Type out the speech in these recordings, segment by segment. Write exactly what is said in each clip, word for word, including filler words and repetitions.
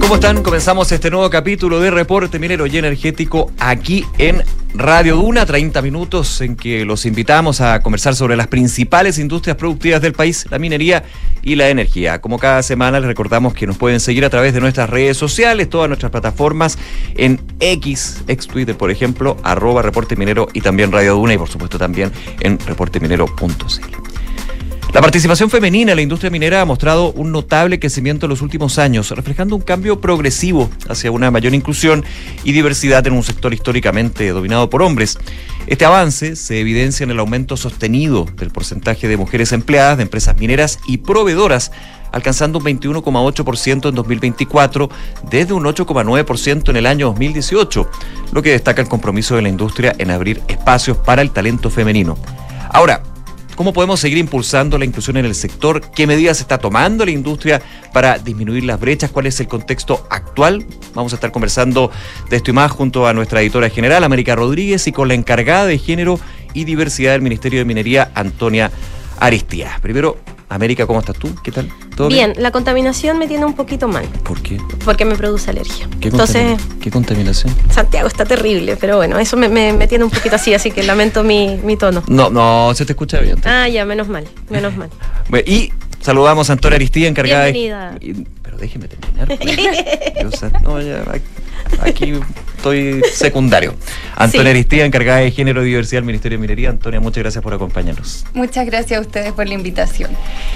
¿Cómo están? Comenzamos este nuevo capítulo de Reporte Minero y Energético aquí en Radio Duna, treinta minutos en que los invitamos a conversar sobre las principales industrias productivas del país, la minería y la energía. Como cada semana les recordamos que nos pueden seguir a través de nuestras redes sociales, todas nuestras plataformas en X, ex Twitter por ejemplo, arroba Reporte Minero y también Radio Duna y por supuesto también en reporte minero punto c l. La participación femenina en la industria minera ha mostrado un notable crecimiento en los últimos años, reflejando un cambio progresivo hacia una mayor inclusión y diversidad en un sector históricamente dominado por hombres. Este avance se evidencia en el aumento sostenido del porcentaje de mujeres empleadas de empresas mineras y proveedoras, alcanzando un veintiuno coma ocho por ciento en dos mil veinticuatro, desde un ocho coma nueve por ciento en el año dos mil dieciocho, lo que destaca el compromiso de la industria en abrir espacios para el talento femenino. Ahora, ¿cómo podemos seguir impulsando la inclusión en el sector? ¿Qué medidas está tomando la industria para disminuir las brechas? ¿Cuál es el contexto actual? Vamos a estar conversando de esto y más junto a nuestra editora general, América Rodríguez, y con la encargada de Género y Diversidad del Ministerio de Minería, Antonia Aristia. Primero, América, ¿cómo estás tú? ¿Qué tal? ¿Todo bien? Bien, la contaminación me tiene un poquito mal. ¿Por qué? Porque me produce alergia. ¿Qué, Entonces, contamin- ¿Qué contaminación? Santiago está terrible, pero bueno, eso me, me, me tiene un poquito así, así que lamento mi, mi tono. No, no, se te escucha bien. Ah, ya, menos mal, menos mal. Bueno, y saludamos a Antonia Aristia, encargada Bienvenida. de... Y, pero déjeme terminar. Pues. Yo, o sea, no, ya, aquí estoy secundario. Antonia Sí. Aristia, encargada de Género y Diversidad del Ministerio de Minería. Antonia, muchas gracias por acompañarnos. Muchas gracias a ustedes por la invitación.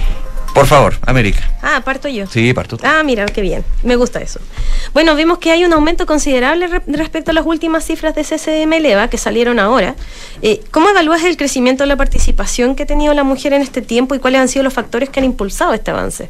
Por favor, América. Ah, parto yo. Sí, parto. Ah, mira, qué bien. Me gusta eso. Bueno, vimos que hay un aumento considerable re- respecto a las últimas cifras de C C M Eleva que salieron ahora. Eh, ¿Cómo evalúas el crecimiento de la participación que ha tenido la mujer en este tiempo y cuáles han sido los factores que han impulsado este avance?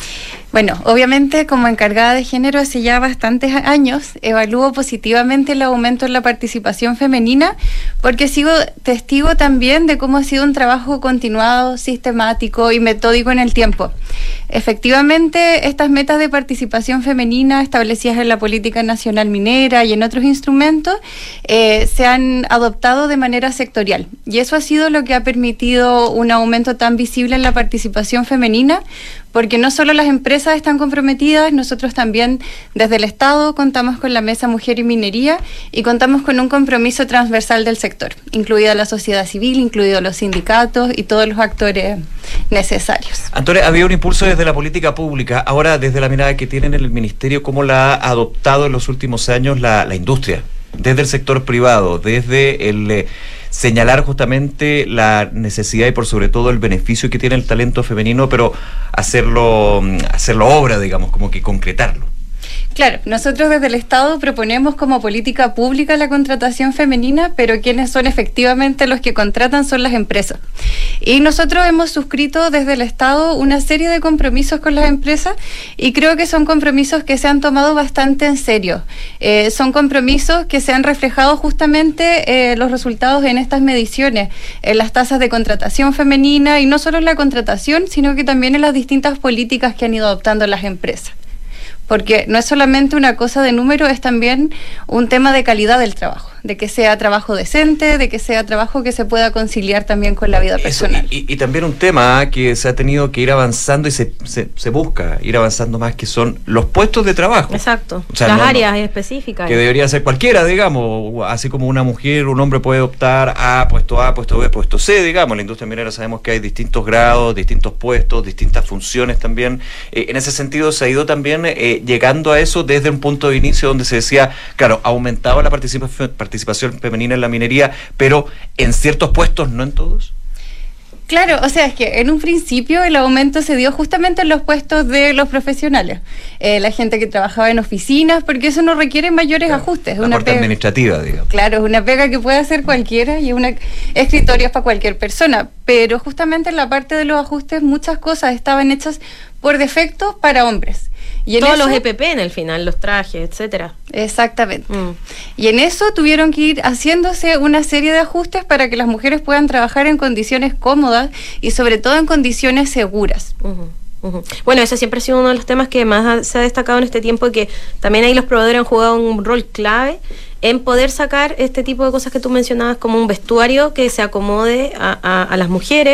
Bueno, obviamente como encargada de género hace ya bastantes años, evalúo positivamente el aumento en la participación femenina porque he sido testigo también de cómo ha sido un trabajo continuado, sistemático y metódico en el tiempo. Efectivamente, estas metas de participación femenina establecidas en la Política Nacional Minera y en otros instrumentos eh, se han adoptado de manera sectorial y eso ha sido lo que ha permitido un aumento tan visible en la participación femenina, porque no solo las empresas están comprometidas, nosotros también desde el Estado contamos con la Mesa Mujer y Minería y contamos con un compromiso transversal del sector, incluida la sociedad civil, incluidos los sindicatos y todos los actores necesarios. Antonia, había un impulso desde la política pública. Ahora, desde la mirada que tienen en el Ministerio, ¿cómo la ha adoptado en los últimos años la, la industria? Desde el sector privado, desde el... Eh, señalar justamente la necesidad y por sobre todo el beneficio que tiene el talento femenino, pero hacerlo, hacerlo obra, digamos, como que concretarlo. Claro, nosotros desde el Estado proponemos como política pública la contratación femenina, pero quienes son efectivamente los que contratan son las empresas. Y nosotros hemos suscrito desde el Estado una serie de compromisos con las empresas y creo que son compromisos que se han tomado bastante en serio. Eh, son compromisos que se han reflejado justamente eh, los resultados en estas mediciones, en las tasas de contratación femenina y no solo en la contratación, sino que también en las distintas políticas que han ido adoptando las empresas. Porque no es solamente una cosa de número, es también un tema de calidad del trabajo, de que sea trabajo decente, de que sea trabajo que se pueda conciliar también con la vida personal. Eso, y, y también un tema que se ha tenido que ir avanzando y se, se, se busca ir avanzando más, que son los puestos de trabajo. Exacto, o sea, las no, áreas no, específicas. Que debería ser cualquiera, digamos, así como una mujer, un hombre puede optar a puesto A, puesto B, puesto C, digamos. En la industria minera sabemos que hay distintos grados, distintos puestos, distintas funciones también. Eh, en ese sentido se ha ido también eh, llegando a eso desde un punto de inicio donde se decía, claro, aumentaba la participa- participación femenina en la minería, pero en ciertos puestos, no en todos. Claro, o sea, es que en un principio el aumento se dio justamente en los puestos de los profesionales, eh, la gente que trabajaba en oficinas, porque eso no requiere mayores claro, ajustes. La una parte pega, administrativa, digamos. Claro, es una pega que puede hacer cualquiera y es una escritorio para cualquier persona, pero justamente en la parte de los ajustes muchas cosas estaban hechas por defecto para hombres. Y en todos eso, los E P P en el final, los trajes, etcétera. Exactamente. Mm. Y en eso tuvieron que ir haciéndose una serie de ajustes para que las mujeres puedan trabajar en condiciones cómodas y sobre todo en condiciones seguras. Uh-huh. Uh-huh. Bueno, ese siempre ha sido uno de los temas que más ha, se ha destacado en este tiempo, y que también ahí los proveedores han jugado un rol clave en poder sacar este tipo de cosas que tú mencionabas, como un vestuario que se acomode a, a, a las mujeres,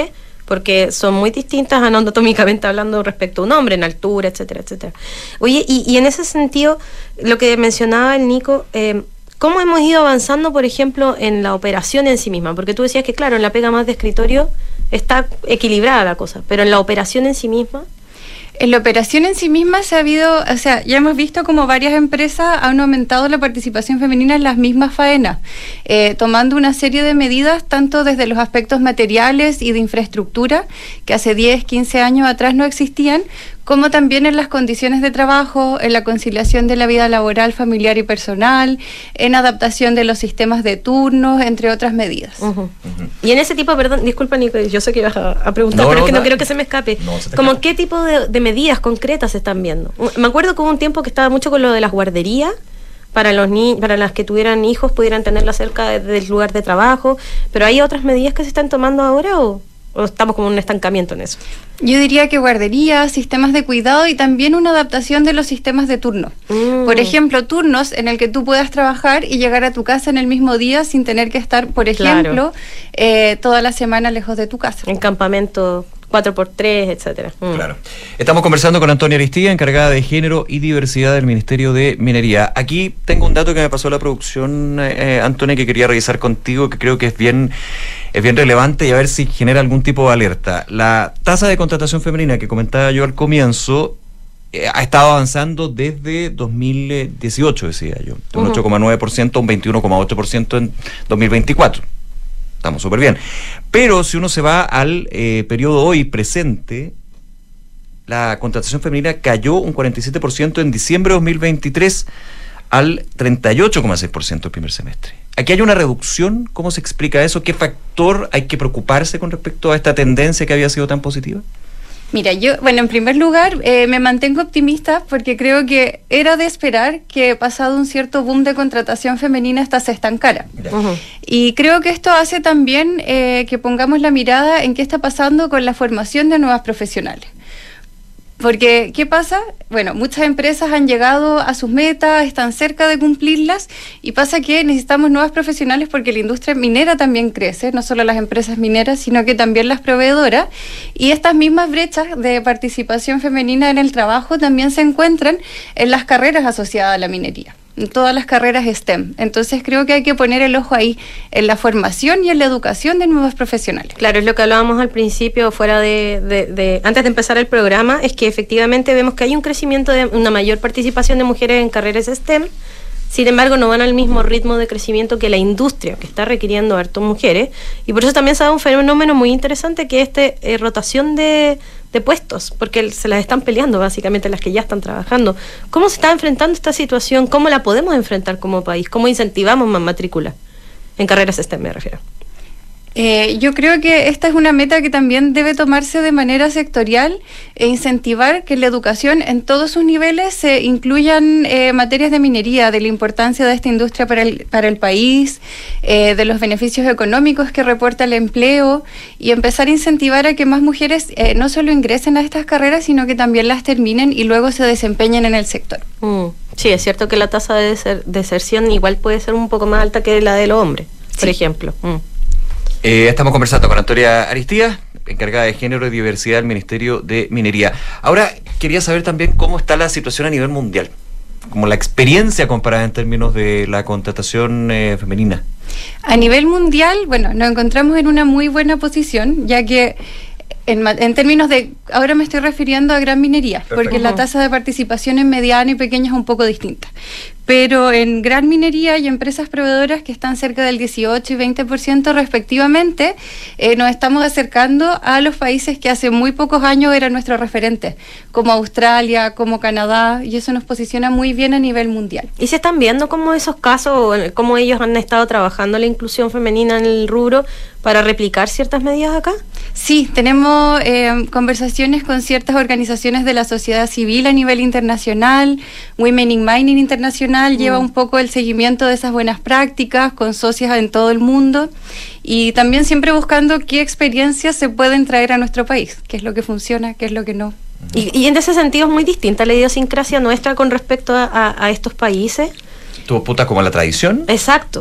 porque son muy distintas anatómicamente hablando respecto a un hombre, en altura, etcétera, etcétera. Oye, y, y en ese sentido, lo que mencionaba el Nico, eh, ¿cómo hemos ido avanzando, por ejemplo, en la operación en sí misma? Porque tú decías que, claro, en la pega más de escritorio está equilibrada la cosa, pero en la operación en sí misma... En la operación en sí misma se ha habido, o sea, ya hemos visto como varias empresas han aumentado la participación femenina en las mismas faenas, eh, tomando una serie de medidas, tanto desde los aspectos materiales y de infraestructura, que hace diez, quince años atrás no existían, como también en las condiciones de trabajo, en la conciliación de la vida laboral, familiar y personal, en adaptación de los sistemas de turnos, entre otras medidas. Uh-huh. Uh-huh. Y en ese tipo, perdón, disculpa Nico, yo sé que ibas a, a preguntar, no, pero no, es que no, no quiero que se me escape. No, se como qué tipo de, de medidas concretas se están viendo. Me acuerdo que hubo un tiempo que estaba mucho con lo de las guarderías, para los ni para las que tuvieran hijos, pudieran tenerla cerca de, del lugar de trabajo, pero ¿hay otras medidas que se están tomando ahora o...? ¿O estamos como en un estancamiento en eso? Yo diría que guarderías, sistemas de cuidado y también una adaptación de los sistemas de turno. Mm. Por ejemplo, turnos en el que tú puedas trabajar y llegar a tu casa en el mismo día sin tener que estar, por ejemplo, claro. eh, toda la semana lejos de tu casa. En campamento cuatro por tres, etcétera. Mm. Claro. Estamos conversando con Antonia Aristía, encargada de Género y Diversidad del Ministerio de Minería. Aquí tengo un dato que me pasó la producción, eh, Antonia, que quería revisar contigo, que creo que es bien... es bien relevante y a ver si genera algún tipo de alerta. La tasa de contratación femenina que comentaba yo al comienzo eh, ha estado avanzando desde dos mil dieciocho, decía yo, de un uh-huh. ocho coma nueve por ciento a un veintiuno coma ocho por ciento en dos mil veinticuatro. Estamos súper bien. Pero si uno se va al eh, periodo hoy presente, la contratación femenina cayó un cuarenta y siete por ciento en diciembre de dos mil veintitrés al treinta y ocho coma seis por ciento el primer semestre. ¿Aquí hay una reducción? ¿Cómo se explica eso? ¿Qué factor hay que preocuparse con respecto a esta tendencia que había sido tan positiva? Mira, yo, bueno, en primer lugar, eh, me mantengo optimista porque creo que era de esperar que pasado un cierto boom de contratación femenina esta se estancara. Uh-huh. Y creo que esto hace también eh, que pongamos la mirada en qué está pasando con la formación de nuevas profesionales. Porque, ¿qué pasa? Bueno, muchas empresas han llegado a sus metas, están cerca de cumplirlas y pasa que necesitamos nuevas profesionales porque la industria minera también crece, no solo las empresas mineras, sino que también las proveedoras, y estas mismas brechas de participación femenina en el trabajo también se encuentran en las carreras asociadas a la minería, en todas las carreras STEM. Entonces creo que hay que poner el ojo ahí en la formación y en la educación de nuevos profesionales. Claro, es lo que hablábamos al principio, fuera de, de, de antes de empezar el programa, es que efectivamente vemos que hay un crecimiento de una mayor participación de mujeres en carreras STEM. Sin embargo, no van al mismo ritmo de crecimiento que la industria, que está requiriendo harto mujeres, y por eso también se da un fenómeno muy interesante, que es este, eh, rotación de, de puestos, porque se las están peleando básicamente las que ya están trabajando. ¿Cómo se está enfrentando esta situación? ¿Cómo la podemos enfrentar como país? ¿Cómo incentivamos más matrícula? En carreras STEM me refiero. Eh, yo creo que esta es una meta que también debe tomarse de manera sectorial e incentivar que en la educación en todos sus niveles se incluyan eh, materias de minería, de la importancia de esta industria para el, para el país, eh, de los beneficios económicos que reporta el empleo, y empezar a incentivar a que más mujeres eh, no solo ingresen a estas carreras, sino que también las terminen y luego se desempeñen en el sector. Mm. Sí, es cierto que la tasa de deser- deserción igual puede ser un poco más alta que la de los hombres, sí. Por ejemplo. Mm. Eh, estamos conversando con Antonia Aristía, encargada de Género y Diversidad del Ministerio de Minería. Ahora, quería saber también cómo está la situación a nivel mundial, como la experiencia comparada en términos de la contratación eh, femenina. A nivel mundial, bueno, nos encontramos en una muy buena posición, ya que En, en términos de, ahora me estoy refiriendo a gran minería, perfecto, porque la tasa de participación en mediana y pequeña es un poco distinta. Pero en gran minería y empresas proveedoras que están cerca del dieciocho y veinte por ciento respectivamente, eh, nos estamos acercando a los países que hace muy pocos años eran nuestros referentes, como Australia, como Canadá, y eso nos posiciona muy bien a nivel mundial. ¿Y se están viendo cómo esos casos, cómo ellos han estado trabajando la inclusión femenina en el rubro para replicar ciertas medidas acá? Sí, tenemos eh, conversaciones con ciertas organizaciones de la sociedad civil a nivel internacional. Women in Mining Internacional mm. lleva un poco el seguimiento de esas buenas prácticas con socias en todo el mundo, y también siempre buscando qué experiencias se pueden traer a nuestro país, qué es lo que funciona, qué es lo que no. Y, y en ese sentido es muy distinta la idiosincrasia nuestra con respecto a, a, a estos países. ¿Tu puta como la tradición? Exacto. Ya.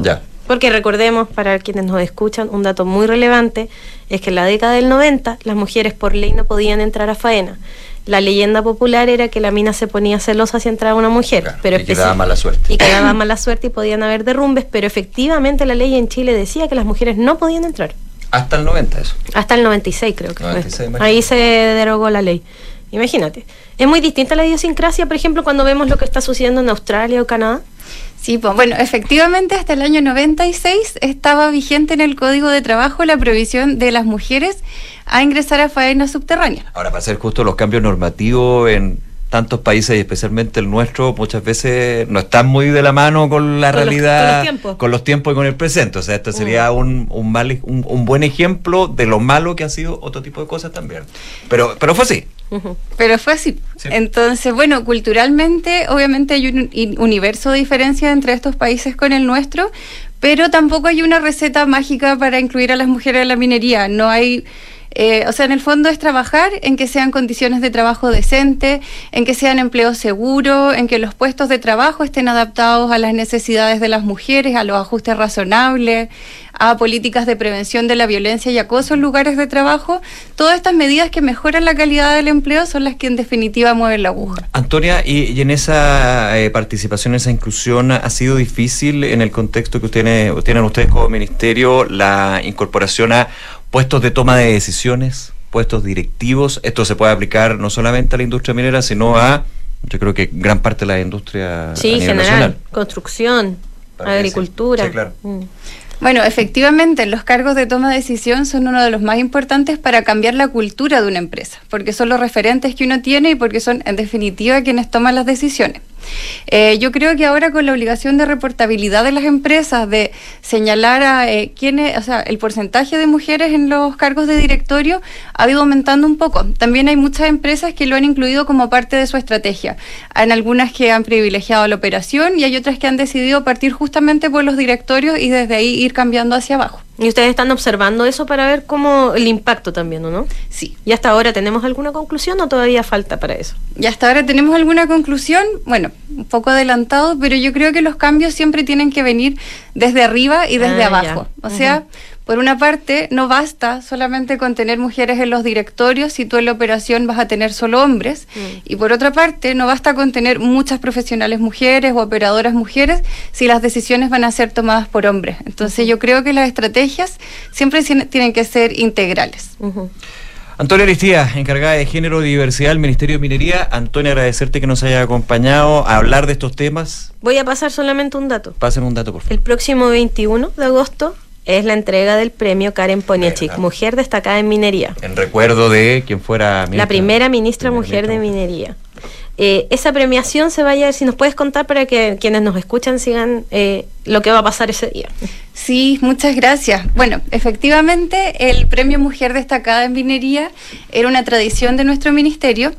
Porque recordemos, para quienes nos escuchan, un dato muy relevante es que en la década del noventa las mujeres por ley no podían entrar a faena. La leyenda popular era que la mina se ponía celosa si entraba una mujer. Claro, pero y que daba mala suerte. Y que daba mala suerte y podían haber derrumbes, pero efectivamente la ley en Chile decía que las mujeres no podían entrar. Hasta el noventa eso. Hasta el noventa y seis creo que noventa y seis, fue. Ahí se derogó la ley. Imagínate. Es muy distinta la idiosincrasia, por ejemplo, cuando vemos lo que está sucediendo en Australia o Canadá. Sí, pues bueno, efectivamente hasta el año noventa y seis estaba vigente en el Código de Trabajo la prohibición de las mujeres a ingresar a faena subterránea. Ahora, para ser justo, los cambios normativos en tantos países y especialmente el nuestro muchas veces no están muy de la mano con la con realidad, los, con, los tiempos. con los tiempos y con el presente. O sea, esto sería uh. un, un, mal, un, un buen ejemplo de lo malo que ha sido otro tipo de cosas también. Pero, pero fue así. Uh-huh. Pero fue así. Sí. Entonces, bueno, culturalmente obviamente hay un universo de diferencia entre estos países con el nuestro, pero tampoco hay una receta mágica para incluir a las mujeres en la minería. No hay... Eh, o sea, en el fondo es trabajar en que sean condiciones de trabajo decentes, en que sean empleos seguros, en que los puestos de trabajo estén adaptados a las necesidades de las mujeres, a los ajustes razonables, a políticas de prevención de la violencia y acoso en lugares de trabajo. Todas estas medidas que mejoran la calidad del empleo son las que en definitiva mueven la aguja. Antonia, y, y en esa eh, participación, esa inclusión, ¿ha sido difícil en el contexto que ustedes, tienen ustedes como ministerio la incorporación a puestos de toma de decisiones, puestos directivos? Esto se puede aplicar no solamente a la industria minera, sino a, yo creo que gran parte de la industria sí, a nivel general, nacional. Construcción, Para agricultura. Sí, claro. Mm. Bueno, efectivamente, los cargos de toma de decisión son uno de los más importantes para cambiar la cultura de una empresa, porque son los referentes que uno tiene y porque son, en definitiva, quienes toman las decisiones. Eh, yo creo que ahora con la obligación de reportabilidad de las empresas, de señalar a eh, quiénes, o sea, el porcentaje de mujeres en los cargos de directorio ha ido aumentando un poco. También hay muchas empresas que lo han incluido como parte de su estrategia. Hay algunas que han privilegiado la operación y hay otras que han decidido partir justamente por los directorios y desde ahí ir cambiando hacia abajo. ¿Y ustedes están observando eso para ver cómo el impacto también, ¿o no? Sí. ¿Y hasta ahora tenemos alguna conclusión o todavía falta para eso? Y hasta ahora tenemos alguna conclusión, bueno, un poco adelantado, pero yo creo que los cambios siempre tienen que venir desde arriba y desde ah, abajo. Ya. O Uh-huh. sea, por una parte, no basta solamente con tener mujeres en los directorios si tú en la operación vas a tener solo hombres. Mm. Y por otra parte, no basta con tener muchas profesionales mujeres o operadoras mujeres si las decisiones van a ser tomadas por hombres. Entonces uh-huh. yo creo que las estrategias siempre tienen que ser integrales. Uh-huh. Antonia Aristía, encargada de Género y Diversidad del Ministerio de Minería. Antonia, agradecerte que nos haya acompañado a hablar de estos temas. Voy a pasar solamente un dato. Pásenme un dato, por favor. El próximo veintiuno de agosto es la entrega del premio Karen Poniatchik, eh, mujer destacada en minería. En recuerdo de quien fuera ministra, la primera ministra primera mujer ministra. de minería. Eh, esa premiación se vaya a ver, si nos puedes contar para que quienes nos escuchan sigan eh, lo que va a pasar ese día. Sí, muchas gracias. Bueno, efectivamente el premio Mujer Destacada en Minería era una tradición de nuestro ministerio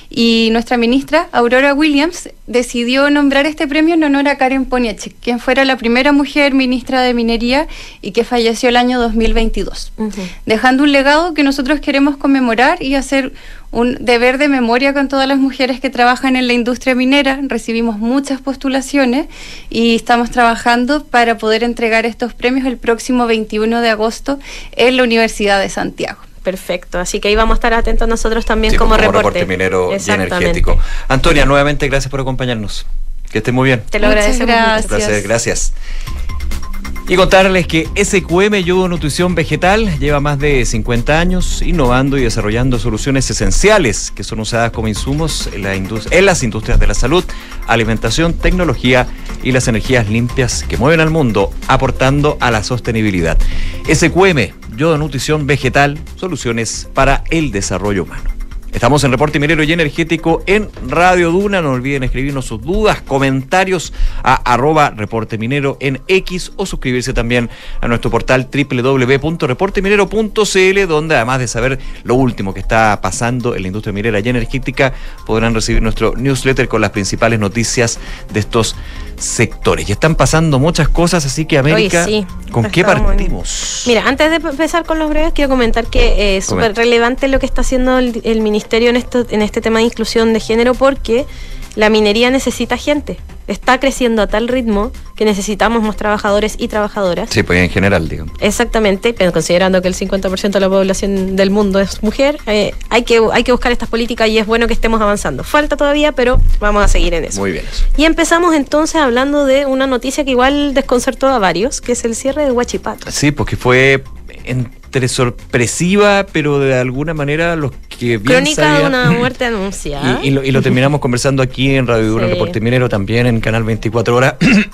y nuestra ministra, Aurora Williams, decidió nombrar este premio en honor a Karen Poniatchik, quien fuera la primera mujer ministra de Minería y que falleció el año dos mil veintidós, uh-huh. dejando un legado que nosotros queremos conmemorar y hacer un deber de memoria con todas las mujeres que trabajan en la industria minera. Recibimos muchas postulaciones y estamos trabajando para poder entregar estos premios el próximo veintiuno de agosto en la Universidad de Santiago. Perfecto, así que ahí vamos a estar atentos nosotros también sí, como, como reporte. reporte minero y energético. Antonia, nuevamente gracias por acompañarnos. Que esté muy bien. Te lo agradecemos. Gracias. Un placer, gracias. Y contarles que S Q M Yodo Nutrición Vegetal lleva más de cincuenta años innovando y desarrollando soluciones esenciales que son usadas como insumos en, la indust- en las industrias de la salud, alimentación, tecnología y las energías limpias que mueven al mundo, aportando a la sostenibilidad. S Q M Yodo Nutrición Vegetal, soluciones para el desarrollo humano. Estamos en Reporte Minero y Energético en Radio Duna. No olviden escribirnos sus dudas, comentarios a arroba Reporte Minero en X o suscribirse también a nuestro portal doble u doble u doble u punto reporte minero punto c l, donde además de saber lo último que está pasando en la industria minera y energética, podrán recibir nuestro newsletter con las principales noticias de estos sectores. Y están pasando muchas cosas, así que América, Oye, sí, ¿con qué partimos? Mira, antes de empezar con los breves, quiero comentar que es súper relevante lo que está haciendo el, el Ministerio en, esto, en este tema de inclusión de género, porque la minería necesita gente. Está creciendo a tal ritmo que necesitamos más trabajadores y trabajadoras. Sí, pues en general, digamos. Exactamente, pero considerando que el cincuenta por ciento de la población del mundo es mujer, eh, hay que hay que buscar estas políticas y es bueno que estemos avanzando. Falta todavía, pero vamos a seguir en eso. Muy bien. Y empezamos entonces hablando de una noticia que igual desconcertó a varios, que es el cierre de Huachipato. Sí, porque fue entre sorpresiva, pero de alguna manera los que bien Crónica sabían, de una muerte anunciada. Y, y, lo, y lo terminamos conversando aquí en Radio Duna, Sí. Reporte Minero, también en Canal veinticuatro Horas.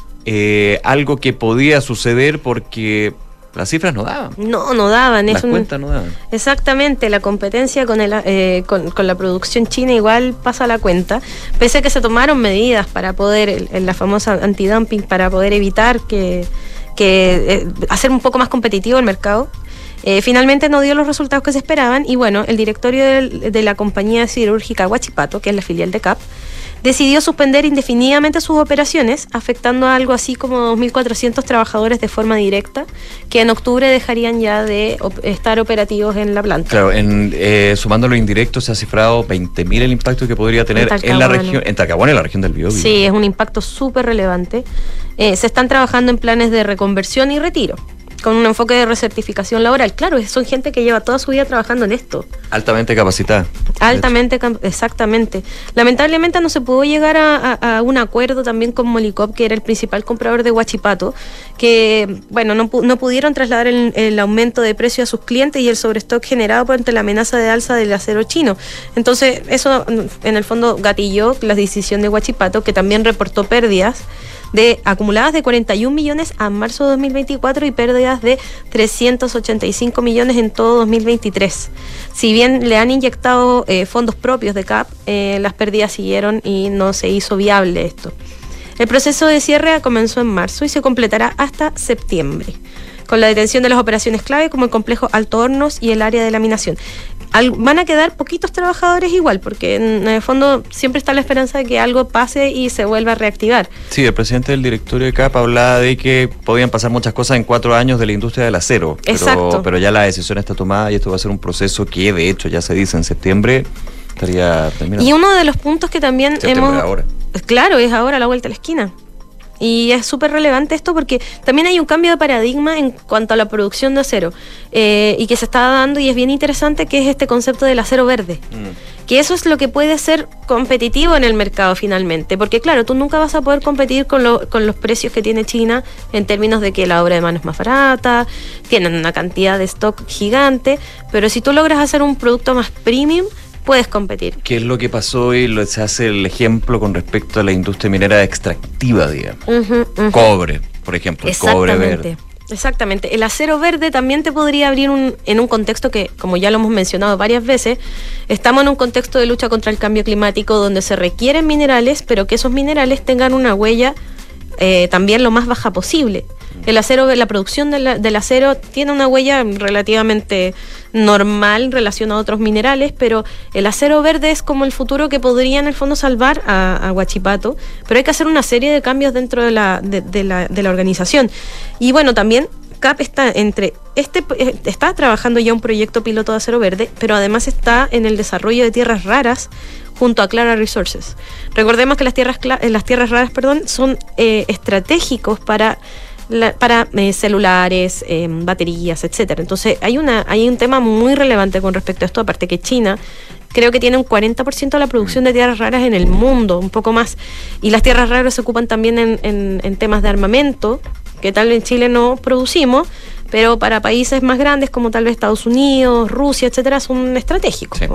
eh, algo que podía suceder porque las cifras no daban. No, no daban. Las es un, cuentas no daban. Exactamente, la competencia con, el, eh, con, con la producción china igual pasa la cuenta, pese a que se tomaron medidas para poder, el, el, la famosa antidumping, para poder evitar que, que eh, hacer un poco más competitivo el mercado. Eh, finalmente no dio los resultados que se esperaban y bueno, el directorio de, de la compañía siderúrgica Huachipato, que es la filial de C A P, decidió suspender indefinidamente sus operaciones, afectando a algo así como dos mil cuatrocientos trabajadores de forma directa, que en octubre dejarían ya de op- estar operativos en la planta. Claro, en, eh, sumando lo indirecto se ha cifrado veinte mil el impacto que podría tener En en la Talcahuano. región, en Talcahuano, en la región del Biobío. Sí, es un impacto súper relevante. Eh, se están trabajando en planes de reconversión y retiro, con un enfoque de recertificación laboral. Claro, son gente que lleva toda su vida trabajando en esto. Altamente capacitada. Altamente, cam- exactamente. Lamentablemente no se pudo llegar a, a- a un acuerdo también con Molicop, que era el principal comprador de Huachipato, que, bueno, no, pu- no pudieron trasladar el, el aumento de precio a sus clientes y el sobrestock generado por ante la amenaza de alza del acero chino. Entonces, eso en el fondo gatilló la decisión de Huachipato, que también reportó pérdidas de acumuladas de cuarenta y un millones a marzo de dos mil veinticuatro y pérdidas de trescientos ochenta y cinco millones en todo dos mil veintitrés. Si bien le han inyectado eh, fondos propios de C A P, eh, las pérdidas siguieron y no se hizo viable esto. El proceso de cierre comenzó en marzo y se completará hasta septiembre, con la detención de las operaciones clave como el complejo Alto Hornos y el área de laminación. Al, van a quedar poquitos trabajadores igual, porque en el fondo siempre está la esperanza de que algo pase y se vuelva a reactivar. Sí, el presidente del directorio de C A P hablaba de que podían pasar muchas cosas en cuatro años de la industria del acero. Pero, Exacto. pero ya la decisión está tomada y esto va a ser un proceso que, de hecho, ya se dice en septiembre, estaría terminado. Y uno de los puntos que también Septiembre hemos... ahora. Claro, es ahora a la vuelta de la esquina. Y es súper relevante esto porque también hay un cambio de paradigma en cuanto a la producción de acero eh, y que se está dando y es bien interesante, que es este concepto del acero verde. Mm. Que eso es lo que puede ser competitivo en el mercado finalmente, porque claro, tú nunca vas a poder competir con, lo, con los precios que tiene China en términos de que la obra de mano es más barata, tienen una cantidad de stock gigante, pero si tú logras hacer un producto más premium, puedes competir. ¿Qué es lo que pasó y lo, se hace el ejemplo con respecto a la industria minera extractiva, digamos? Uh-huh, uh-huh. Cobre, por ejemplo, el cobre verde. Exactamente. El acero verde también te podría abrir un, en un contexto que, como ya lo hemos mencionado varias veces, estamos en un contexto de lucha contra el cambio climático donde se requieren minerales, pero que esos minerales tengan una huella eh, también lo más baja posible. El acero, la producción de la, del acero tiene una huella relativamente normal en relación a otros minerales, pero el acero verde es como el futuro que podría en el fondo salvar a, a Huachipato, pero hay que hacer una serie de cambios dentro de la, de, de la, de la organización. Y bueno, también C A P está entre este está trabajando ya un proyecto piloto de acero verde, pero además está en el desarrollo de tierras raras junto a Clara Resources. Recordemos que las tierras las tierras raras, perdón, son eh, estratégicos para La, para eh, celulares, eh, baterías, etcétera. Entonces hay una hay un tema muy relevante con respecto a esto, aparte que China creo que tiene un cuarenta por ciento de la producción de tierras raras en el mundo, un poco más, y las tierras raras se ocupan también en, en, en temas de armamento, que tal vez en Chile no producimos, pero para países más grandes como tal vez Estados Unidos, Rusia, etcétera, son estratégicos. Sí.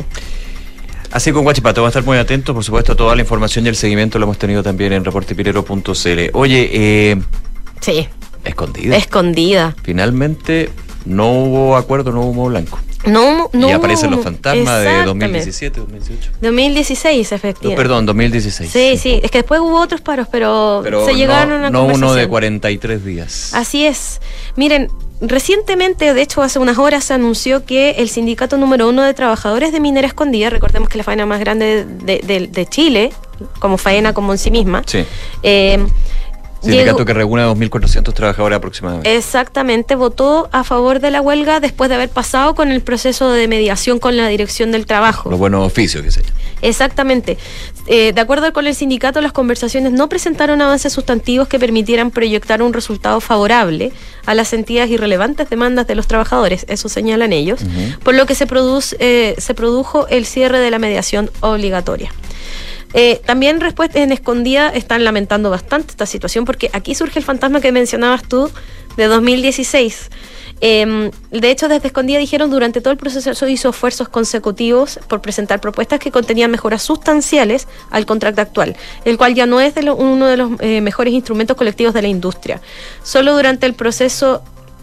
Así con Huachipato, vamos a estar muy atentos, por supuesto, toda la información y el seguimiento lo hemos tenido también en reporte pinero punto c l. Oye, eh... sí. Escondida. Escondida. Finalmente no hubo acuerdo, no hubo humo blanco. No, no. Y aparecen los fantasmas de dos mil diecisiete, dos mil dieciocho. dos mil dieciséis, efectivamente. No, perdón, dos mil dieciséis. Sí, sí, es que después hubo otros paros, pero, pero se no, llegaron a una no conversación. uno de cuarenta y tres días. Así es. Miren, recientemente, de hecho hace unas horas, se anunció que el sindicato número uno de trabajadores de Minera Escondida, recordemos que es la faena más grande de, de, de Chile, como faena como en sí misma, sí. eh, Sindicato llegó, que reúne a dos mil cuatrocientos trabajadores aproximadamente. Exactamente, votó a favor de la huelga después de haber pasado con el proceso de mediación con la Dirección del Trabajo. Los buenos oficios, que se llama. Exactamente. Eh, de acuerdo con el sindicato, las conversaciones no presentaron avances sustantivos que permitieran proyectar un resultado favorable a las sentidas y relevantes demandas de los trabajadores, eso señalan ellos, uh-huh. por lo que se, produce, eh, se produjo el cierre de la mediación obligatoria. Eh, también respuestas en Escondida están lamentando bastante esta situación, porque aquí surge el fantasma que mencionabas tú de dos mil dieciséis. Eh, de hecho, desde Escondida dijeron durante todo el proceso hizo esfuerzos consecutivos por presentar propuestas que contenían mejoras sustanciales al contrato actual, el cual ya no es de lo, uno de los eh, mejores instrumentos colectivos de la industria. Solo durante el proceso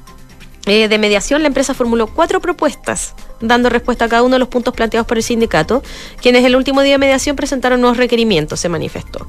Eh, de mediación, la empresa formuló cuatro propuestas, dando respuesta a cada uno de los puntos planteados por el sindicato, quienes el último día de mediación presentaron nuevos requerimientos, se manifestó.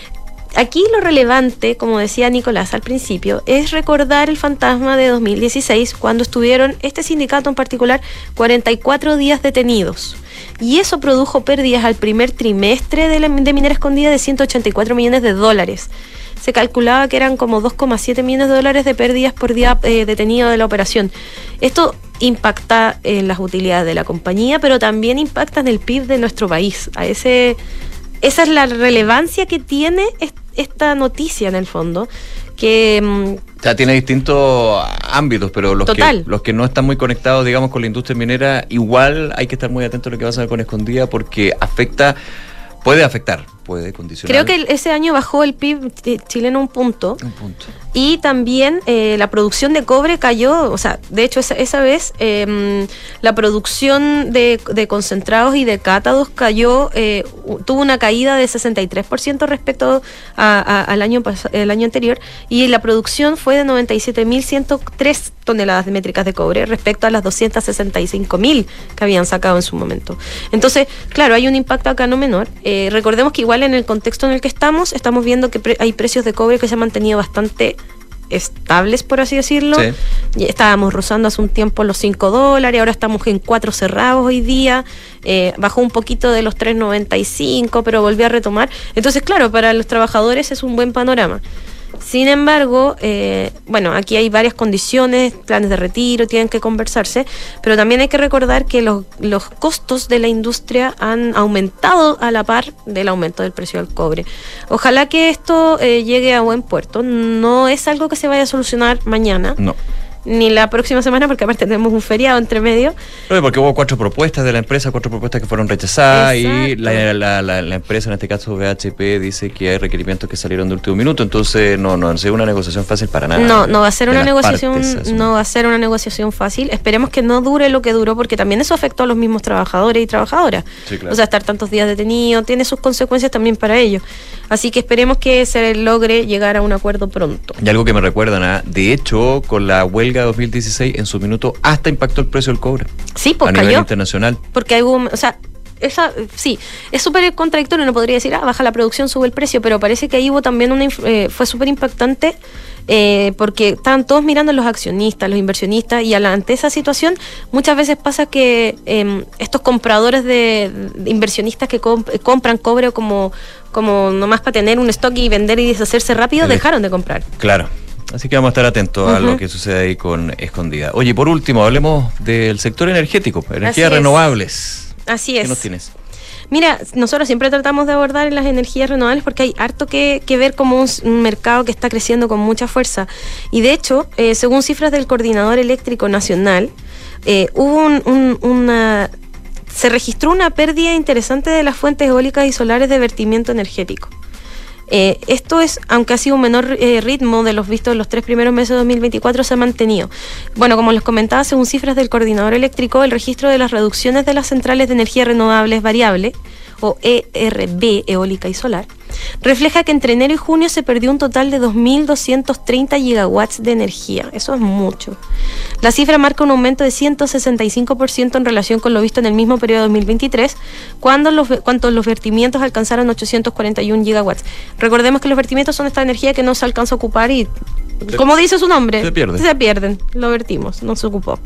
Aquí lo relevante, como decía Nicolás al principio, es recordar el fantasma de dos mil dieciséis, cuando estuvieron, este sindicato en particular, cuarenta y cuatro días detenidos. Y eso produjo pérdidas al primer trimestre de, la, de Minera Escondida de ciento ochenta y cuatro millones de dólares. Se calculaba que eran como dos coma siete millones de dólares de pérdidas por día eh, detenido de la operación. Esto impacta en las utilidades de la compañía, pero también impacta en el P I B de nuestro país. A ese, esa es la relevancia que tiene esta noticia en el fondo. Que, o sea, tiene distintos ámbitos, pero los que, los que no están muy conectados, digamos, con la industria minera, igual hay que estar muy atentos a lo que va a pasar con Escondida, porque afecta, puede afectar, puede condicionar. Creo que ese año bajó el P I B chileno un punto. Un punto. Y también eh, la producción de cobre cayó, o sea, de hecho esa, esa vez eh, la producción de, de concentrados y de cátados cayó, eh, tuvo una caída de sesenta y tres por ciento respecto a, a, al año, el año anterior, y la producción fue de noventa y siete mil ciento tres toneladas métricas de cobre respecto a las doscientas sesenta y cinco mil que habían sacado en su momento. Entonces, claro, hay un impacto acá no menor. Eh, recordemos que igual en el contexto en el que estamos, estamos viendo que pre- hay precios de cobre que se han mantenido bastante estables, por así decirlo. Sí. Estábamos rozando hace un tiempo los cinco dólares, ahora estamos en cuatro cerrados hoy día, eh, bajó un poquito de los tres noventa y cinco, pero volvió a retomar. Entonces, claro, para los trabajadores es un buen panorama. Sin embargo, eh, bueno, aquí hay varias condiciones, planes de retiro, tienen que conversarse, pero también hay que recordar que los, los costos de la industria han aumentado a la par del aumento del precio del cobre. Ojalá que esto eh, llegue a buen puerto. No es algo que se vaya a solucionar mañana. No. Ni la próxima semana, porque aparte tenemos un feriado entre medio. No, porque hubo cuatro propuestas de la empresa, cuatro propuestas que fueron rechazadas. Exacto. Y la, la, la, la empresa, en este caso B H P, dice que hay requerimientos que salieron de último minuto, entonces no, no, no es una negociación fácil para nada. No, no va a ser una negociación, partes, no va a ser una negociación fácil. Esperemos que no dure lo que duró, porque también eso afectó a los mismos trabajadores y trabajadoras. Sí, claro. O sea, estar tantos días detenido tiene sus consecuencias también para ellos. Así que esperemos que se logre llegar a un acuerdo pronto. Y algo que me recuerdan, ¿eh? De hecho, con la huelga de dos mil dieciséis, en su minuto hasta impactó el precio del cobre. Sí, pues a cayó. nivel internacional. Porque hay un, o sea, esa, sí, es súper contradictorio, no podría decir, ah, baja la producción, sube el precio, pero parece que ahí hubo también una, eh, fue súper impactante, eh, porque estaban todos mirando a los accionistas, los inversionistas, y ante esa situación muchas veces pasa que eh, estos compradores de, de inversionistas que comp- compran cobre como, como nomás para tener un stock y vender y deshacerse rápido, el dejaron de comprar. Claro. Así que vamos a estar atentos uh-huh. a lo que sucede ahí con Escondida. Oye, por último, hablemos del sector energético, energías renovables. Así es. ¿Qué nos tienes? Mira, nosotros siempre tratamos de abordar las energías renovables porque hay harto que, que ver como un, un mercado que está creciendo con mucha fuerza. Y de hecho, eh, según cifras del Coordinador Eléctrico Nacional, eh, hubo un, un, una... se registró una pérdida interesante de las fuentes eólicas y solares de vertimiento energético. Eh, esto es, aunque ha sido un menor eh, ritmo de los vistos en los tres primeros meses de dos mil veinticuatro, se ha mantenido. Bueno, como les comentaba, según cifras del Coordinador Eléctrico, el registro de las reducciones de las centrales de energía renovables variable, o E R V, eólica y solar, refleja que entre enero y junio se perdió un total de dos mil doscientos treinta gigawatts de energía. Eso es mucho. La cifra marca un aumento de ciento sesenta y cinco por ciento en relación con lo visto en el mismo periodo de dos mil veintitrés, cuando los, cuando los vertimientos alcanzaron ochocientos cuarenta y uno gigawatts. Recordemos que los vertimientos son esta energía que no se alcanza a ocupar y, como dice su nombre, se pierden. Se pierden, lo vertimos, no se ocupó.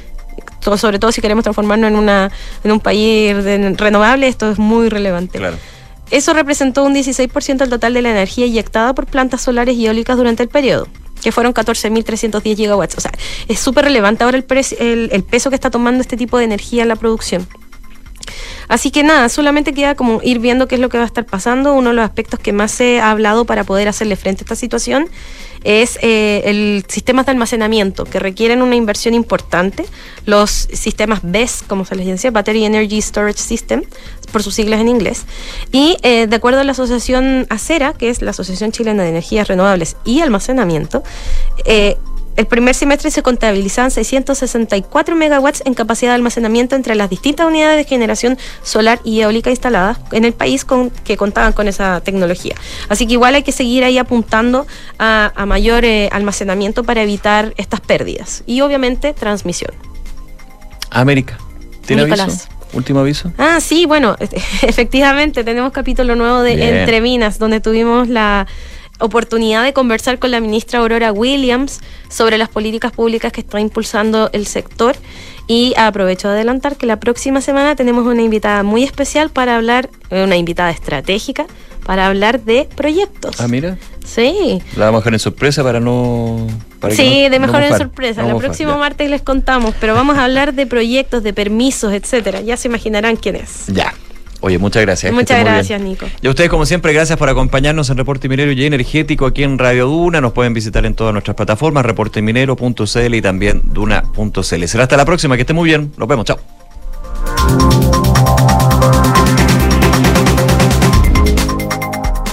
Sobre todo si queremos transformarnos en una en un país de renovable, esto es muy relevante. Claro. Eso representó un dieciséis por ciento del total de la energía inyectada por plantas solares y eólicas durante el periodo, que fueron catorce mil trescientos diez gigawatts. O sea, es súper relevante ahora el, pre- el, el peso que está tomando este tipo de energía en la producción. Así que nada, solamente queda como ir viendo qué es lo que va a estar pasando. Uno de los aspectos que más se ha hablado para poder hacerle frente a esta situación es eh, el sistemas de almacenamiento, que requieren una inversión importante. Los sistemas B E S, como se les dice, Battery Energy Storage System, por sus siglas en inglés. Y eh, de acuerdo a la asociación ACERA, que es la Asociación Chilena de Energías Renovables y Almacenamiento, eh, el primer semestre se contabilizaban seiscientos sesenta y cuatro megawatts en capacidad de almacenamiento entre las distintas unidades de generación solar y eólica instaladas en el país con, que contaban con esa tecnología. Así que igual hay que seguir ahí apuntando a, a mayor eh, almacenamiento para evitar estas pérdidas. Y obviamente transmisión. América, ¿tiene Nicolás. aviso? ¿Último aviso? Ah, sí, bueno, efectivamente tenemos capítulo nuevo de Bien. Entre Minas, donde tuvimos la oportunidad de conversar con la ministra Aurora Williams sobre las políticas públicas que está impulsando el sector, y aprovecho de adelantar que la próxima semana tenemos una invitada muy especial para hablar, una invitada estratégica para hablar de proyectos. Ah, mira. Sí. La vamos a dejar en sorpresa para no... Para sí, no, de mejor no en mofar, sorpresa. no La mofar, próxima ya. martes les contamos, pero vamos a hablar de proyectos, de permisos, etcétera. Ya se imaginarán quién es. Ya. Oye, muchas gracias. que Muchas esté muy gracias, bien. Nico. Y a ustedes, como siempre, gracias por acompañarnos en Reporte Minero y Energético aquí en Radio Duna. Nos pueden visitar en todas nuestras plataformas, reporte minero punto c l y también duna punto c l. Será hasta la próxima, que esté muy bien. Nos vemos, chao.